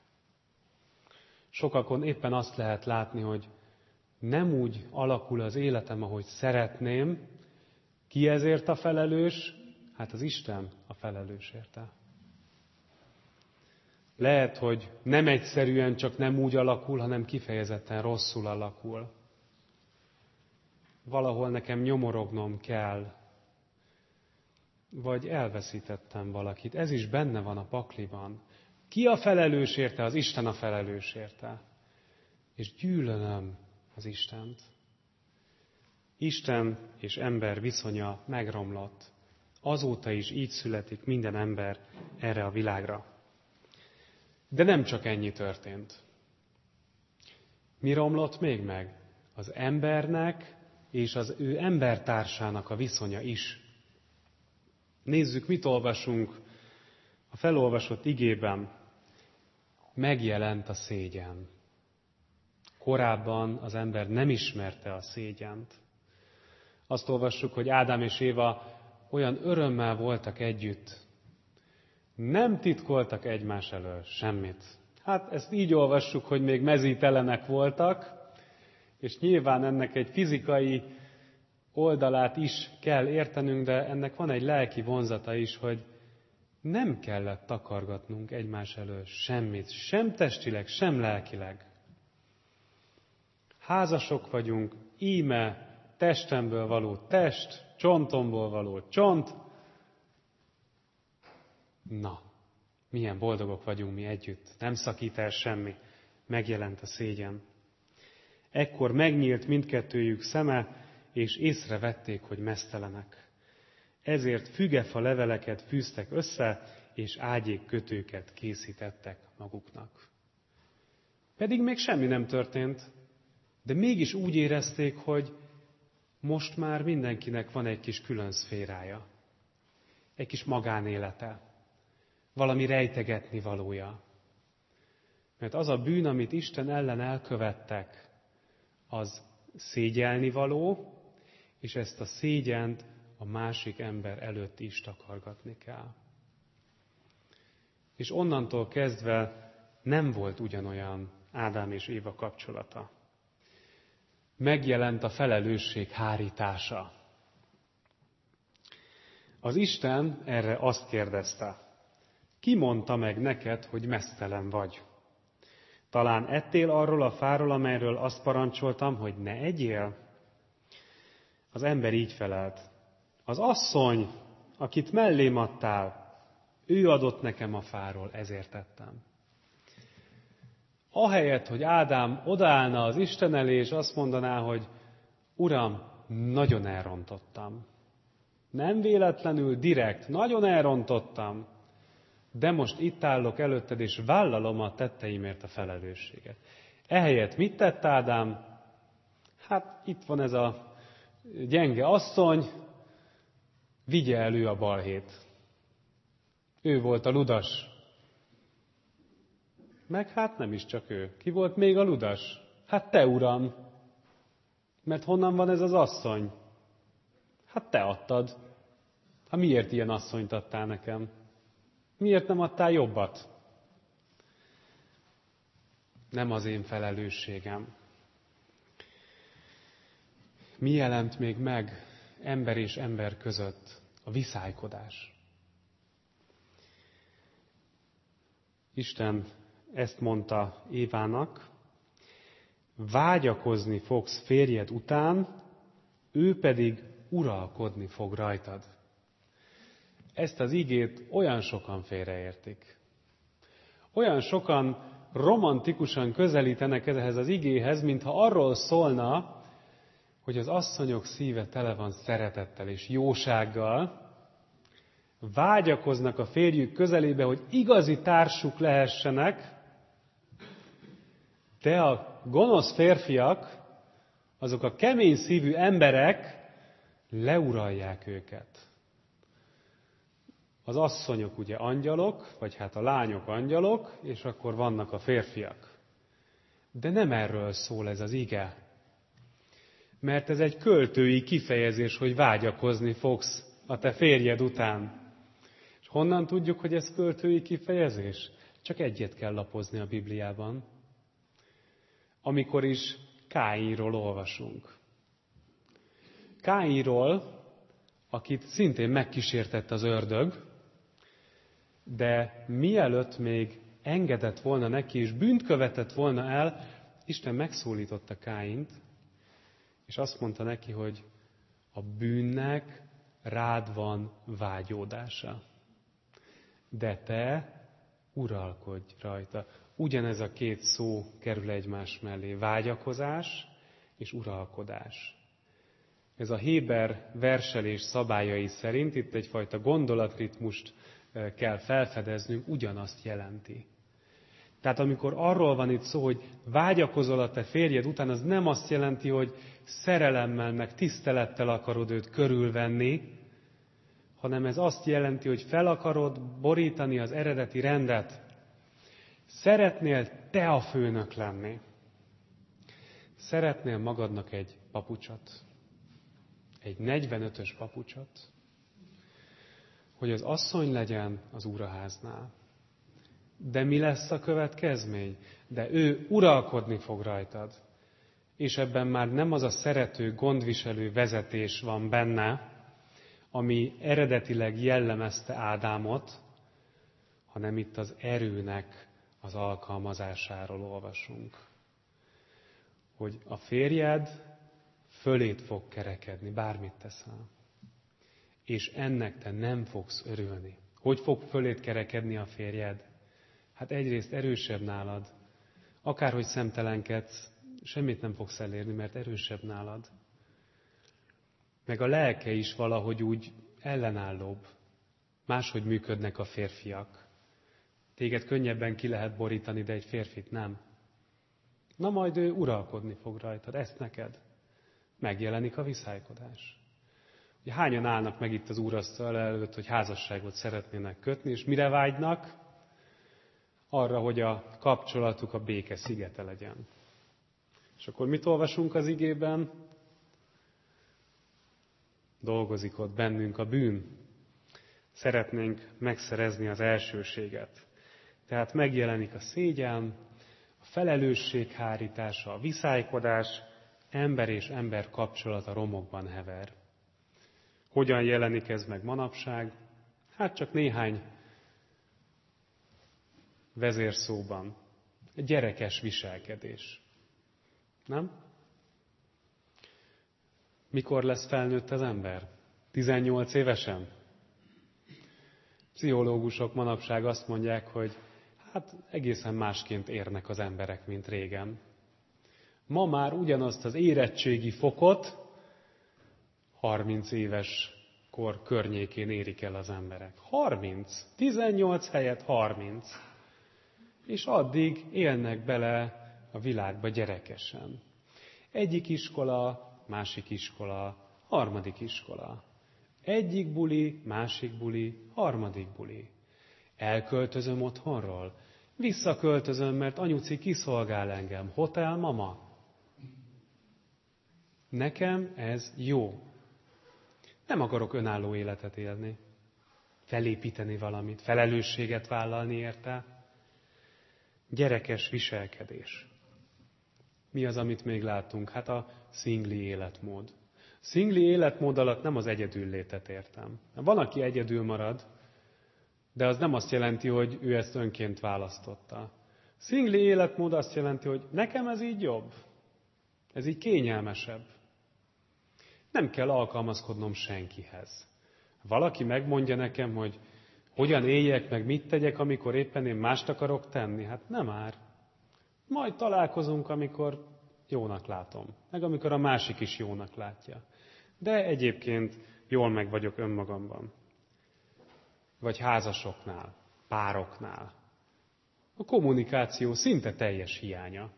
Sokakon éppen azt lehet látni, hogy nem úgy alakul az életem, ahogy szeretném. Ki ezért a felelős? Hát az Isten a felelős érte. Lehet, hogy nem egyszerűen csak nem úgy alakul, hanem kifejezetten rosszul alakul. Valahol nekem nyomorognom kell, vagy elveszítettem valakit. Ez is benne van a pakliban. Ki a felelős érte? Az Isten a felelős érte. És gyűlölöm az Istent. Isten és ember viszonya megromlott. Azóta is így születik minden ember erre a világra. De nem csak ennyi történt. Mi romlott még meg? Az embernek és az ő embertársának a viszonya is. Nézzük, mit olvasunk a felolvasott igében. Megjelent a szégyen. Korábban az ember nem ismerte a szégyent. Azt olvassuk, hogy Ádám és Éva olyan örömmel voltak együtt. Nem titkoltak egymás elől semmit. Hát ezt így olvassuk, hogy még mezítelenek voltak, és nyilván ennek egy fizikai oldalát is kell értenünk, de ennek van egy lelki vonzata is, hogy nem kellett takargatnunk egymás elől semmit, sem testileg, sem lelkileg. Házasok vagyunk, íme testemből való test, csontomból való csont. Na, milyen boldogok vagyunk mi együtt, nem szakít el semmi, megjelent a szégyen. Ekkor megnyílt mindkettőjük szeme, és észrevették, hogy meztelenek. Ezért fügefa leveleket fűztek össze, és ágyékkötőket készítettek maguknak. Pedig még semmi nem történt, de mégis úgy érezték, hogy most már mindenkinek van egy kis külön szférája, egy kis magánélete, valami rejtegetni valója. Mert az a bűn, amit Isten ellen elkövettek, az szégyelni való, és ezt a szégyent a másik ember előtt is takargatni kell. És onnantól kezdve nem volt ugyanolyan Ádám és Éva kapcsolata. Megjelent a felelősség hárítása. Az Isten erre azt kérdezte: ki mondta meg neked, hogy meztelen vagy? Talán ettél arról a fáról, amelyről azt parancsoltam, hogy ne egyél? Az ember így felelt: az asszony, akit mellém adtál, ő adott nekem a fáról, ezért tettem. Ahelyett, hogy Ádám odaállna az Isten elé, és azt mondaná, hogy Uram, nagyon elrontottam. Nem véletlenül, direkt, nagyon elrontottam, de most itt állok előtted, és vállalom a tetteimért a felelősséget. Ehelyett mit tett Ádám? Hát itt van ez a gyenge asszony, vigye elő a balhét. Ő volt a ludas. Meg hát nem is csak ő. Ki volt még a ludas? Hát te, Uram. Mert honnan van ez az asszony? Hát te adtad. Hát miért ilyen asszonyt adtál nekem? Miért nem adtál jobbat? Nem az én felelősségem. Mi jelent még meg ember és ember között? A viszálykodás. Isten ezt mondta Évának: vágyakozni fogsz férjed után, ő pedig uralkodni fog rajtad. Ezt az igét olyan sokan félreértik. Olyan sokan romantikusan közelítenek ehhez az igéhez, mintha arról szólna, hogy az asszonyok szíve tele van szeretettel és jósággal, vágyakoznak a férjük közelébe, hogy igazi társuk lehessenek, de a gonosz férfiak, azok a kemény szívű emberek leuralják őket. Az asszonyok ugye angyalok, vagy hát a lányok angyalok, és akkor vannak a férfiak. De nem erről szól ez az ige. Mert ez egy költői kifejezés, hogy vágyakozni fogsz a te férjed után. És honnan tudjuk, hogy ez költői kifejezés? Csak egyet kell lapozni a Bibliában. Amikor is Káinról olvasunk. Káinról, akit szintén megkísértett az ördög, de mielőtt még engedett volna neki, és bűnt követett volna el, Isten megszólította Káint, és azt mondta neki, hogy a bűnnek rád van vágyódása. De te uralkodj rajta. Ugyanez a két szó kerül egymás mellé. Vágyakozás és uralkodás. Ez a héber verselés szabályai szerint, itt egyfajta gondolatritmust kell felfedeznünk, ugyanazt jelenti. Tehát amikor arról van itt szó, hogy vágyakozol a te férjed után, az nem azt jelenti, hogy szerelemmel meg tisztelettel akarod őt körülvenni, hanem ez azt jelenti, hogy fel akarod borítani az eredeti rendet. Szeretnél te a főnök lenni. Szeretnél magadnak egy papucsot, egy negyvenötös papucsot, hogy az asszony legyen az úraháznál. De mi lesz a következmény? De ő uralkodni fog rajtad. És ebben már nem az a szerető, gondviselő vezetés van benne, ami eredetileg jellemezte Ádámot, hanem itt az erőnek az alkalmazásáról olvasunk. Hogy a férjed fölét fog kerekedni, bármit teszel. És ennek te nem fogsz örülni. Hogy fog fölét kerekedni a férjed? Hát egyrészt erősebb nálad. Akárhogy szemtelenkedsz, semmit nem fogsz elérni, mert erősebb nálad. Meg a lelke is valahogy úgy ellenállóbb. Máshogy működnek a férfiak. Téged könnyebben ki lehet borítani, de egy férfit nem. Na majd ő uralkodni fog rajtad, ezt neked. Megjelenik a viszálykodás. Ugye hányan állnak meg itt az úrasztal előtt, hogy házasságot szeretnének kötni, és mire vágynak? Arra, hogy a kapcsolatuk a béke szigete legyen. És akkor mit olvasunk az igében? Dolgozik ott bennünk a bűn. Szeretnénk megszerezni az elsőséget. Tehát megjelenik a szégyen, a felelősség hárítása, a viszálykodás, ember és ember kapcsolata romokban hever. Hogyan jelenik ez meg manapság? Hát csak néhány vezérszóban. Egy gyerekes viselkedés. Nem? Mikor lesz felnőtt az ember? tizennyolc évesen? Pszichológusok manapság azt mondják, hogy hát egészen másként érnek az emberek, mint régen. Ma már ugyanazt az érettségi fokot harminc éves kor környékén érik el az emberek. harminc. tizennyolc helyett harminc. És addig élnek bele a világba gyerekesen. Egyik iskola, másik iskola, harmadik iskola. Egyik buli, másik buli, harmadik buli. Elköltözöm otthonról. Visszaköltözöm, mert anyuci kiszolgál engem. Hotel mama. Nekem ez jó. Nem akarok önálló életet élni. Felépíteni valamit, felelősséget vállalni érte. Gyerekes viselkedés. Mi az, amit még látunk? Hát a szingli életmód. Szingli életmód alatt nem az egyedüllétet értem. Van, aki egyedül marad, de az nem azt jelenti, hogy ő ezt önként választotta. Szingli életmód azt jelenti, hogy nekem ez így jobb. Ez így kényelmesebb. Nem kell alkalmazkodnom senkihez. Valaki megmondja nekem, hogy hogyan éljek, meg mit tegyek, amikor éppen én mást akarok tenni. Hát nem már. Majd találkozunk, amikor jónak látom. Meg amikor a másik is jónak látja. De egyébként jól meg vagyok önmagamban. Vagy házasoknál, pároknál. A kommunikáció szinte teljes hiánya.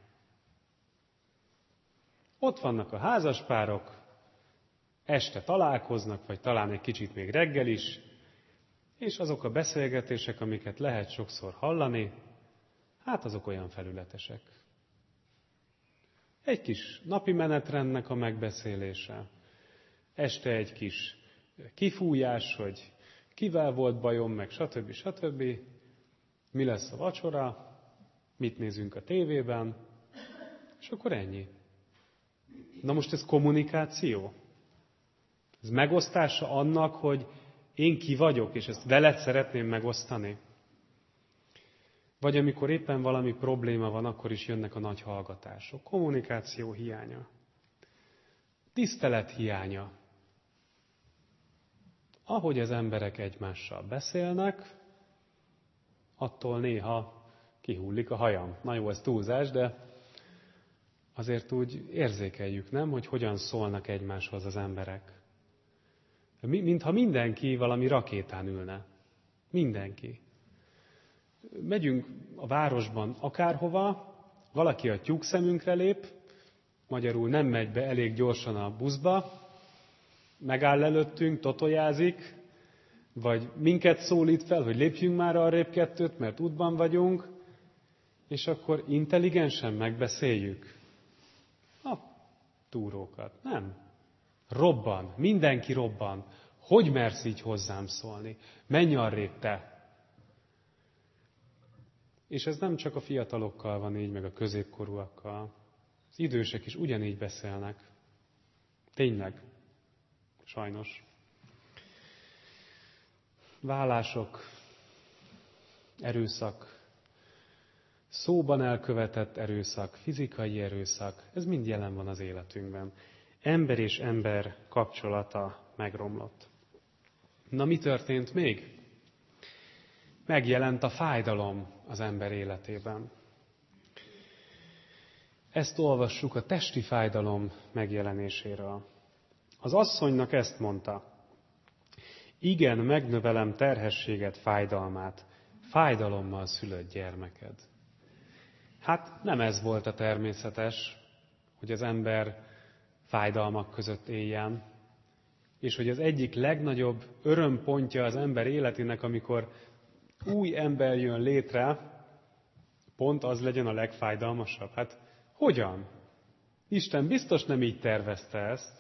Ott vannak a házaspárok, este találkoznak, vagy talán egy kicsit még reggel is, és azok a beszélgetések, amiket lehet sokszor hallani, hát azok olyan felületesek. Egy kis napi menetrendnek a megbeszélése, este egy kis kifújás, hogy kivel volt bajom, meg stb. stb. Mi lesz a vacsora, mit nézünk a tévében, és akkor ennyi. Na most ez kommunikáció? Ez megosztása annak, hogy én ki vagyok, és ezt veled szeretném megosztani? Vagy amikor éppen valami probléma van, akkor is jönnek a nagy hallgatások. Kommunikáció hiánya. Tisztelet hiánya. Ahogy az emberek egymással beszélnek, attól néha kihullik a hajam. Na jó, ez túlzás, de azért úgy érzékeljük, nem, hogy hogyan szólnak egymáshoz az emberek. Mintha mindenki valami rakétán ülne. Mindenki. Megyünk a városban akárhova, valaki a tyúkszemünkre lép, magyarul nem megy be elég gyorsan a buszba, megáll előttünk, totojázik, vagy minket szólít fel, hogy lépjünk már arrébb kettőt, mert útban vagyunk, és akkor intelligensen megbeszéljük a túrókat. Nem. Robban, mindenki robban. Hogy mersz így hozzám szólni? Menj arrébb te! És ez nem csak a fiatalokkal van így, meg a középkorúakkal. Az idősek is ugyanígy beszélnek. Tényleg. Sajnos. Vállások, erőszak, szóban elkövetett erőszak, fizikai erőszak, ez mind jelen van az életünkben. Ember és ember kapcsolata megromlott. Na, mi történt még? Megjelent a fájdalom az ember életében. Ezt olvassuk a testi fájdalom megjelenéséről. Az asszonynak ezt mondta: igen, megnövelem terhességet, fájdalmát, fájdalommal szülött gyermeked. Hát nem ez volt a természetes, hogy az ember fájdalmak között éljen, és hogy az egyik legnagyobb örömpontja az ember életének, amikor új ember jön létre, pont az legyen a legfájdalmasabb. Hát hogyan? Isten biztos nem így tervezte ezt,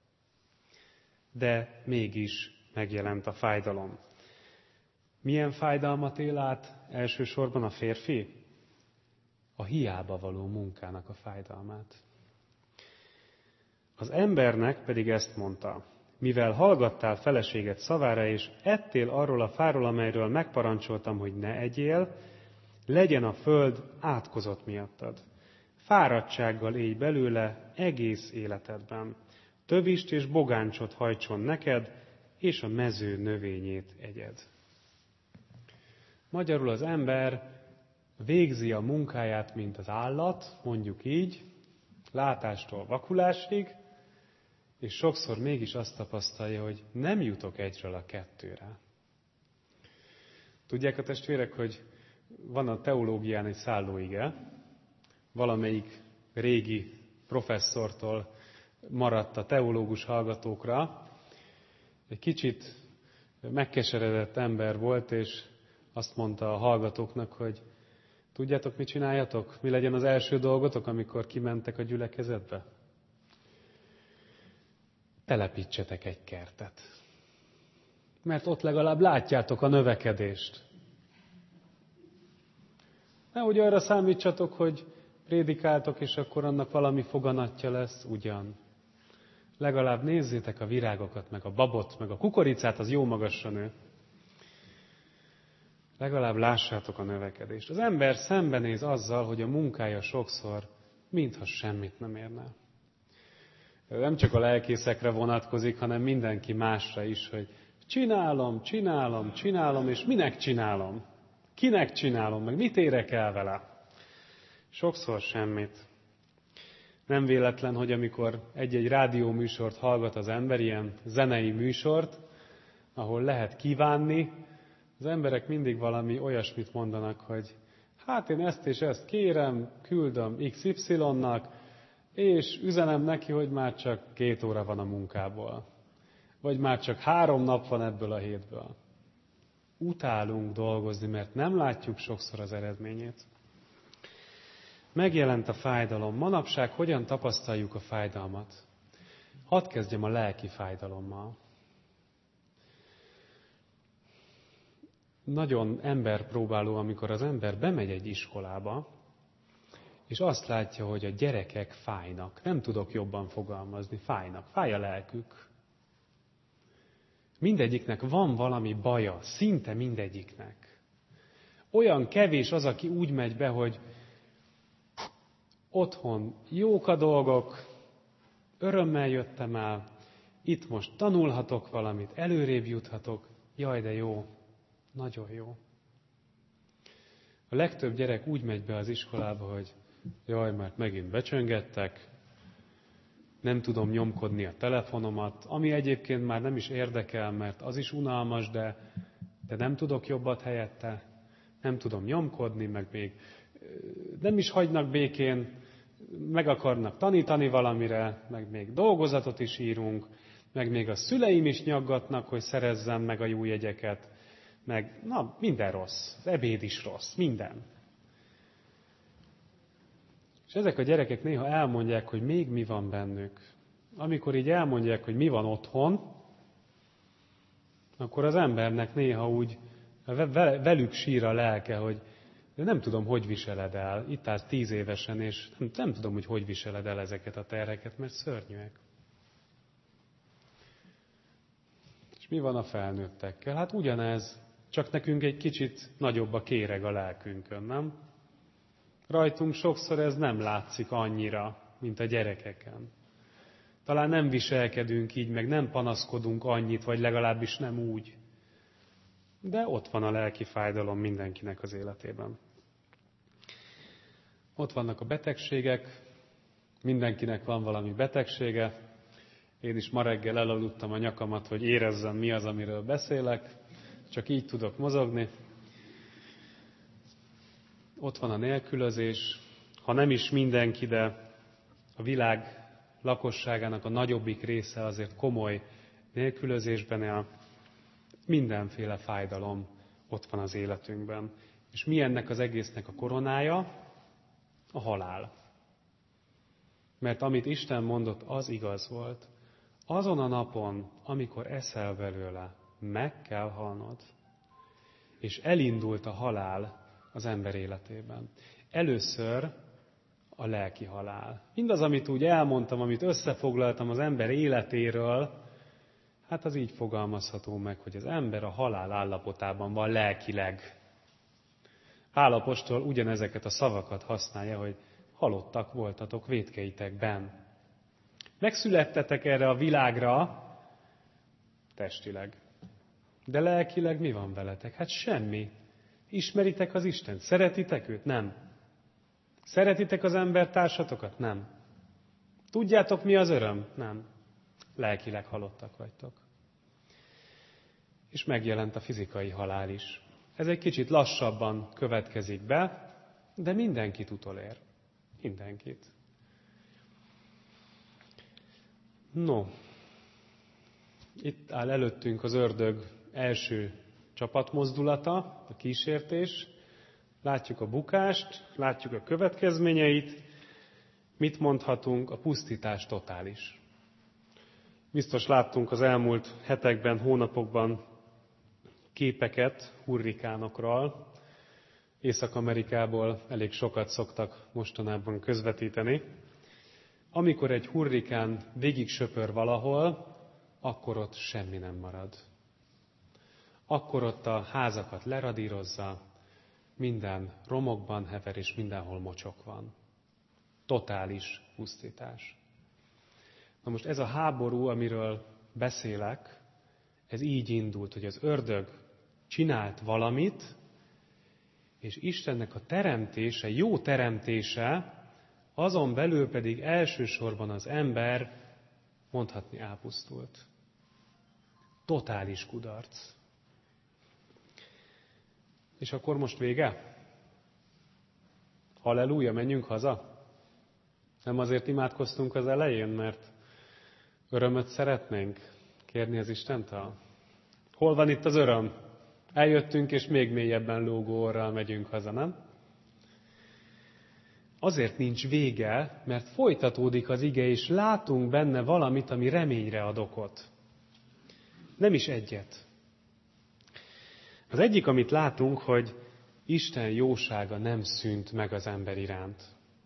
de mégis megjelent a fájdalom. Milyen fájdalmat él át elsősorban a férfi? A hiába való munkának a fájdalmát. Az embernek pedig ezt mondta: mivel hallgattál feleséged szavára, és ettél arról a fáról, amelyről megparancsoltam, hogy ne egyél, legyen a föld átkozott miattad. Fáradtsággal élj belőle egész életedben. Tövist és bogáncsot hajtson neked, és a mező növényét egyed. Magyarul az ember végzi a munkáját, mint az állat, mondjuk így, látástól vakulásig, és sokszor mégis azt tapasztalja, hogy nem jutok egyről a kettőre. Tudják a testvérek, hogy van a teológián egy szállóige, valamelyik régi professzortól maradt a teológus hallgatókra. Egy kicsit megkeseredett ember volt, és azt mondta a hallgatóknak, hogy tudjátok, mit csináljatok? Mi legyen az első dolgotok, amikor kimentek a gyülekezetbe? Telepítsetek egy kertet. Mert ott legalább látjátok a növekedést. Nehogy arra számítsatok, hogy prédikáltok, és akkor annak valami foganatja lesz, ugyan. Legalább nézzétek a virágokat, meg a babot, meg a kukoricát, az jó magasra nő. Legalább lássátok a növekedést. Az ember szembenéz azzal, hogy a munkája sokszor mintha semmit nem érne. Nem csak a lelkészekre vonatkozik, hanem mindenki másra is, hogy csinálom, csinálom, csinálom, és minek csinálom? Kinek csinálom, meg mit érek el vele? Sokszor semmit. Nem véletlen, hogy amikor egy-egy rádióműsort hallgat az ember, ilyen zenei műsort, ahol lehet kívánni, az emberek mindig valami olyasmit mondanak, hogy hát én ezt és ezt kérem, küldöm iksz ipszilonnak, és üzenem neki, hogy már csak két óra van a munkából. Vagy már csak három nap van ebből a hétből. Utálunk dolgozni, mert nem látjuk sokszor az eredményét. Megjelent a fájdalom. Manapság hogyan tapasztaljuk a fájdalmat? Hadd kezdjem a lelki fájdalommal. Nagyon emberpróbáló, amikor az ember bemegy egy iskolába, és azt látja, hogy a gyerekek fájnak. Nem tudok jobban fogalmazni, fájnak. Fáj a lelkük. Mindegyiknek van valami baja, szinte mindegyiknek. Olyan kevés az, aki úgy megy be, hogy otthon jók a dolgok, örömmel jöttem el, itt most tanulhatok valamit, előrébb juthatok, jaj, de jó, nagyon jó. A legtöbb gyerek úgy megy be az iskolába, hogy jaj, mert megint becsöngettek, nem tudom nyomkodni a telefonomat, ami egyébként már nem is érdekel, mert az is unalmas, de, de nem tudok jobbat helyette, nem tudom nyomkodni, meg még nem is hagynak békén, meg akarnak tanítani valamire, meg még dolgozatot is írunk, meg még a szüleim is nyaggatnak, hogy szerezzem meg a jó jegyeket, meg na, minden rossz, az ebéd is rossz, minden. És ezek a gyerekek néha elmondják, hogy még mi van bennük. Amikor így elmondják, hogy mi van otthon, akkor az embernek néha úgy velük sír a lelke, hogy de nem tudom, hogy viseled el. Itt állsz tíz évesen, és nem, nem tudom, hogy hogy viseled el ezeket a terheket, mert szörnyűek. És mi van a felnőttekkel? Hát ugyanez, csak nekünk egy kicsit nagyobb a kéreg a lelkünkön, nem? Rajtunk sokszor ez nem látszik annyira, mint a gyerekeken. Talán nem viselkedünk így, meg nem panaszkodunk annyit, vagy legalábbis nem úgy. De ott van a lelki fájdalom mindenkinek az életében. Ott vannak a betegségek, mindenkinek van valami betegsége. Én is ma reggel elaludtam a nyakamat, hogy érezzem, mi az, amiről beszélek. Csak így tudok mozogni. Ott van a nélkülözés. Ha nem is mindenki, de a világ lakosságának a nagyobbik része azért komoly nélkülözésben él. Mindenféle fájdalom ott van az életünkben. És mi ennek az egésznek a koronája? A halál. Mert amit Isten mondott, az igaz volt. Azon a napon, amikor eszel belőle, meg kell halnod. És elindult a halál az ember életében. Először a lelki halál. Mindaz, amit úgy elmondtam, amit összefoglaltam az ember életéről, Hát az így fogalmazható meg, hogy az ember a halál állapotában van lelkileg. Pál apostol ugyanezeket a szavakat használja, hogy halottak voltatok vétkeitekben. Megszülettetek erre a világra testileg. De lelkileg mi van veletek? Hát semmi. Ismeritek az Istent? Szeretitek őt? Nem. Szeretitek az embertársatokat? Nem. Tudjátok, mi az öröm? Nem. Lelkileg halottak vagytok. És megjelent a fizikai halál is. Ez egy kicsit lassabban következik be, de mindenkit utolér. Mindenkit. No, itt áll előttünk az ördög első csapatmozdulata, a kísértés. Látjuk a bukást, látjuk a következményeit. Mit mondhatunk? A pusztítás totális. Biztos láttunk az elmúlt hetekben, hónapokban képeket hurrikánokról. Észak-Amerikából elég sokat szoktak mostanában közvetíteni. Amikor egy hurrikán végig söpör valahol, akkor ott semmi nem marad. Akkor ott a házakat leradírozza, minden romokban hever, és mindenhol mocsok van. Totális pusztítás. Na most ez a háború, amiről beszélek, ez így indult, hogy az ördög csinált valamit, és Istennek a teremtése, jó teremtése, azon belül pedig elsősorban az ember, mondhatni, elpusztult. Totális kudarc. És akkor most vége? Halleluja, menjünk haza? Nem azért imádkoztunk az elején, mert örömöt szeretnénk kérni az Istentől? Hol van itt az öröm? Eljöttünk, és még mélyebben lógó orral megyünk haza, nem? Azért nincs vége, mert folytatódik az ige, és látunk benne valamit, ami reményre ad okot. Nem is egyet. Az egyik, amit látunk, hogy Isten jósága nem szűnt meg az ember iránt.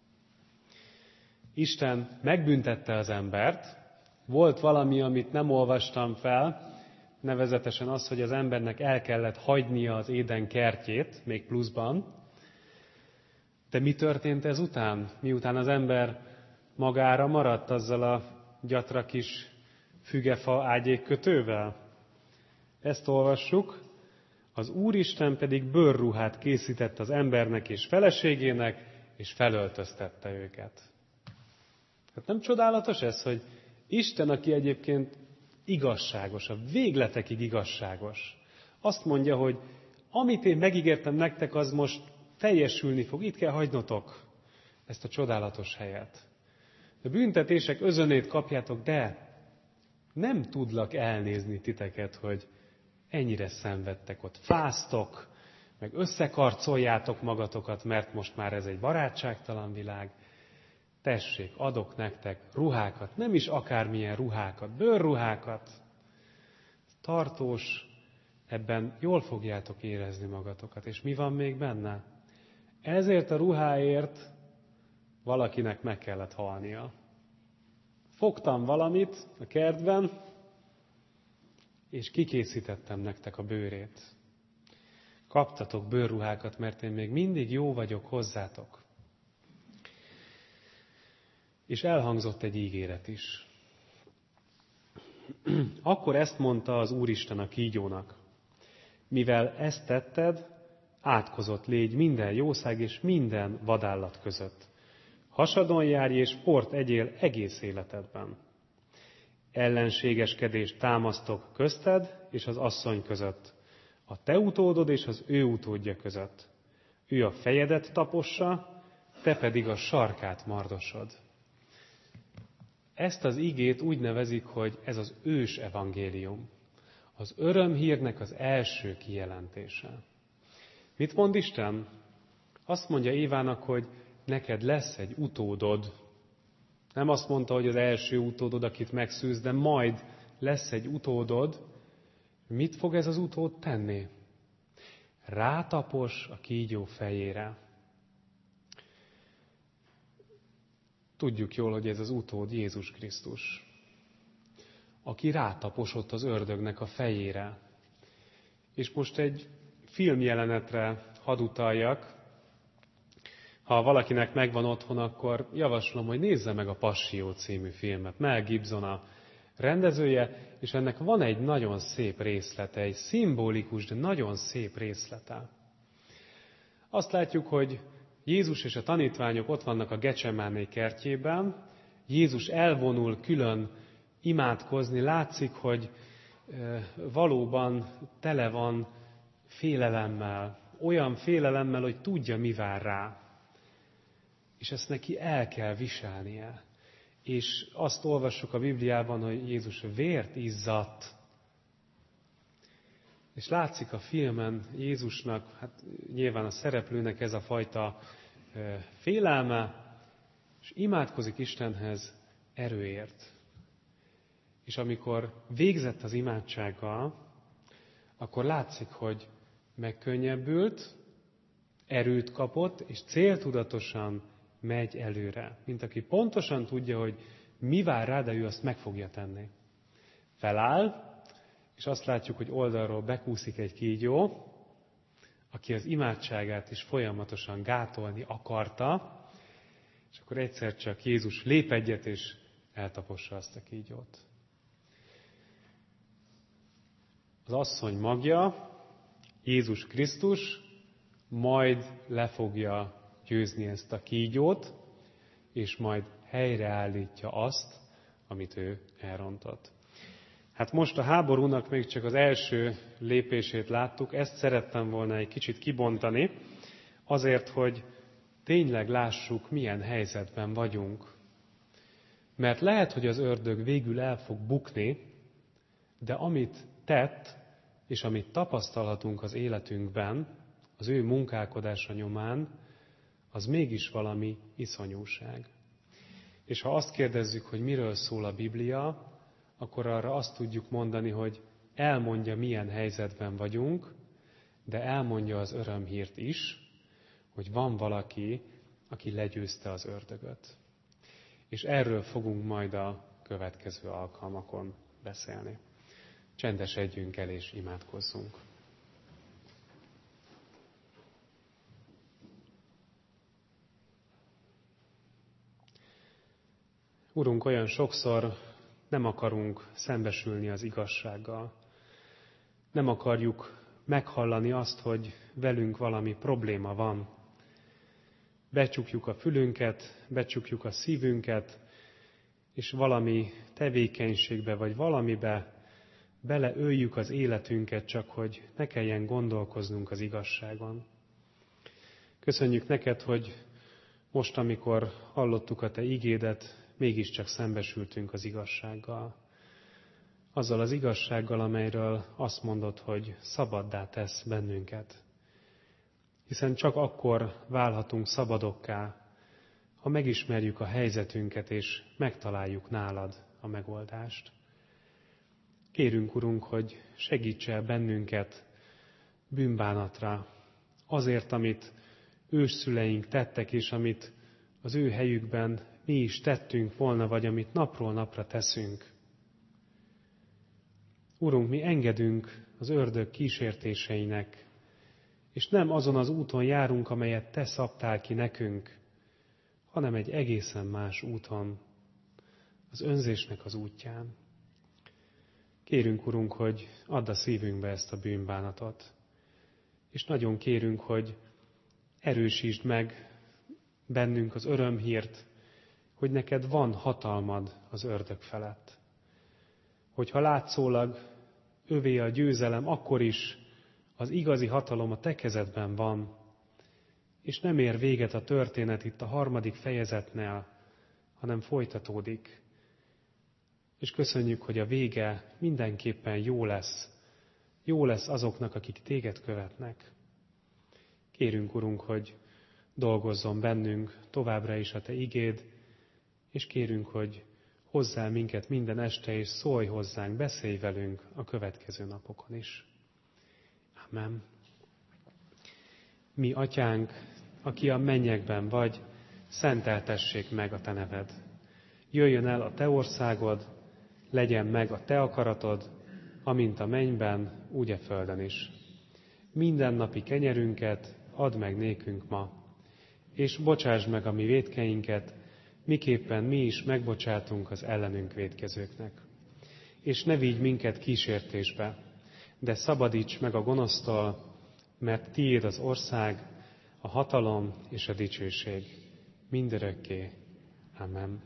Isten megbüntette az embert, volt valami, amit nem olvastam fel, nevezetesen az, hogy az embernek el kellett hagynia az Éden kertjét, még pluszban. De mi történt ezután? Miután az ember magára maradt azzal a gyatra kis fügefa ágyékkötővel? Ezt olvassuk. Az Úristen pedig bőrruhát készített az embernek és feleségének, és felöltöztette őket. Hát nem csodálatos ez, hogy Isten, aki egyébként igazságos, a végletekig igazságos, azt mondja, hogy amit én megígértem nektek, az most teljesülni fog. Itt kell hagynotok ezt a csodálatos helyet. A büntetések özönét kapjátok, de nem tudlak elnézni titeket, hogy ennyire szenvedtek ott. Fáztok, meg összekarcoljátok magatokat, mert most már ez egy barátságtalan világ. Tessék, adok nektek ruhákat, nem is akármilyen ruhákat, bőrruhákat. Tartós, ebben jól fogjátok érezni magatokat. És mi van még benne? Ezért a ruháért valakinek meg kellett halnia. Fogtam valamit a kertben, és kikészítettem nektek a bőrét. Kaptatok bőrruhákat, mert én még mindig jó vagyok hozzátok. És elhangzott egy ígéret is. Akkor ezt mondta az Úristen a kígyónak. Mivel ezt tetted, átkozott légy minden jószág és minden vadállat között. Hasadon járj és port egyél egész életedben. Ellenségeskedést támasztok közted és az asszony között, a te utódod és az ő utódja között. Ő a fejedet tapossa, te pedig a sarkát mardosod. Ezt az igét úgy nevezik, hogy ez az ős evangélium. Az örömhírnek az első kijelentése. Mit mond Isten? Azt mondja Évának, hogy neked lesz egy utódod. Nem azt mondta, hogy az első utódod, akit megszűz, de majd lesz egy utódod. Mit fog ez az utód tenni? Rátapos a kígyó fejére. Tudjuk jól, hogy ez az utód Jézus Krisztus. aki rátaposott az ördögnek a fejére. És most egy filmjelenetre hadd utaljak. Ha valakinek megvan otthon, akkor javaslom, hogy nézze meg a Passió című filmet. Mel Gibson a rendezője, és ennek van egy nagyon szép részlete, egy szimbolikus, de nagyon szép részlete. Azt látjuk, hogy Jézus és a tanítványok ott vannak a Gecsemáné kertjében, Jézus elvonul külön imádkozni, látszik, hogy valóban tele van félelemmel, olyan félelemmel, hogy tudja, mi vár rá. És ezt neki el kell viselnie. És azt olvassuk a Bibliában, hogy Jézus vért izzadt. És látszik a filmen Jézusnak, hát nyilván a szereplőnek ez a fajta félelme, és imádkozik Istenhez erőért. És amikor végzett az imádsággal, akkor látszik, hogy megkönnyebbült, erőt kapott, és céltudatosan megy előre. Mint aki pontosan tudja, hogy mi vár rá, de ő azt meg fogja tenni. Feláll, és azt látjuk, hogy oldalról bekúszik egy kígyó, aki az imádságát is folyamatosan gátolni akarta, és akkor egyszer csak Jézus lép egyet, és eltapossa azt a kígyót. Az asszony magja, Jézus Krisztus, majd le fogja győzni ezt a kígyót, és majd helyreállítja azt, amit ő elrontott. Hát most a háborúnak még csak az első lépését láttuk, ezt szerettem volna egy kicsit kibontani, azért, hogy tényleg lássuk, milyen helyzetben vagyunk. Mert lehet, hogy az ördög végül el fog bukni, de amit tett, és amit tapasztalhatunk az életünkben, az ő munkálkodása nyomán, az mégis valami iszonyúság. És ha azt kérdezzük, hogy miről szól a Biblia, akkor arra azt tudjuk mondani, hogy elmondja, milyen helyzetben vagyunk, de elmondja az örömhírt is, hogy van valaki, aki legyőzte az ördögöt. És erről fogunk majd a következő alkalmakon beszélni. Csendesedjünk el és imádkozzunk. Urunk, olyan sokszor nem akarunk szembesülni az igazsággal. Nem akarjuk meghallani azt, hogy velünk valami probléma van. Becsukjuk a fülünket, becsukjuk a szívünket, és valami tevékenységbe vagy valamibe beleöljük az életünket, csak hogy ne kelljen gondolkoznunk az igazságon. Köszönjük neked, hogy most, amikor hallottuk a te igédet, mégiscsak szembesültünk az igazsággal. Azzal az igazsággal, amelyről azt mondod, hogy szabaddá tesz bennünket. Hiszen csak akkor válhatunk szabadokká, ha megismerjük a helyzetünket, és megtaláljuk nálad a megoldást. Kérünk, Urunk, hogy segíts el bennünket bűnbánatra, azért, amit ősszüleink tettek, és amit az ő helyükben mi is tettünk volna, vagy amit napról napra teszünk. Urunk, mi engedünk az ördög kísértéseinek, és nem azon az úton járunk, amelyet te szabtál ki nekünk, hanem egy egészen más úton, az önzésnek az útján. Kérünk, Urunk, hogy add a szívünkbe ezt a bűnbánatot, és nagyon kérünk, hogy erősítsd meg bennünk az örömhírt, hogy neked van hatalmad az ördög felett. Hogyha látszólag övé a győzelem, akkor is az igazi hatalom a te kezedben van, és nem ér véget a történet itt a harmadik fejezetnél, hanem folytatódik. És köszönjük, hogy a vége mindenképpen jó lesz. Jó lesz azoknak, akik téged követnek. Kérünk, Urunk, hogy dolgozzon bennünk továbbra is a te igéd, és kérünk, hogy hozzá minket minden este, és szólj hozzánk, beszélj velünk a következő napokon is. Amen. Mi, Atyánk, aki a mennyekben vagy, szenteltessék meg a te neved. Jöjjön el a te országod, legyen meg a Te akaratod, amint a mennyben, úgy a földön is. Mindennapi kenyerünket add meg nékünk ma, és bocsásd meg a mi vétkeinket, miképpen mi is megbocsátunk az ellenünk vétkezőknek. És ne vigy minket kísértésbe, de szabadíts meg a gonosztól, mert tiéd az ország, a hatalom és a dicsőség mindörökké. Amen.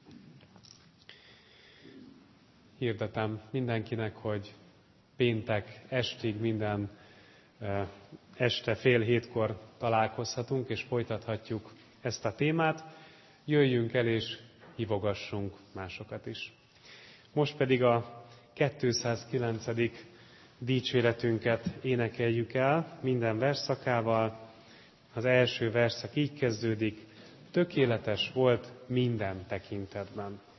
Hirdetem mindenkinek, hogy péntek estig minden este fél hétkor találkozhatunk, és folytathatjuk ezt a témát. Jöjjünk el, és hívogassunk másokat is. Most pedig a kétszázkilencedik dicséretünket énekeljük el minden versszakával. Az első verszak így kezdődik: tökéletes volt minden tekintetben.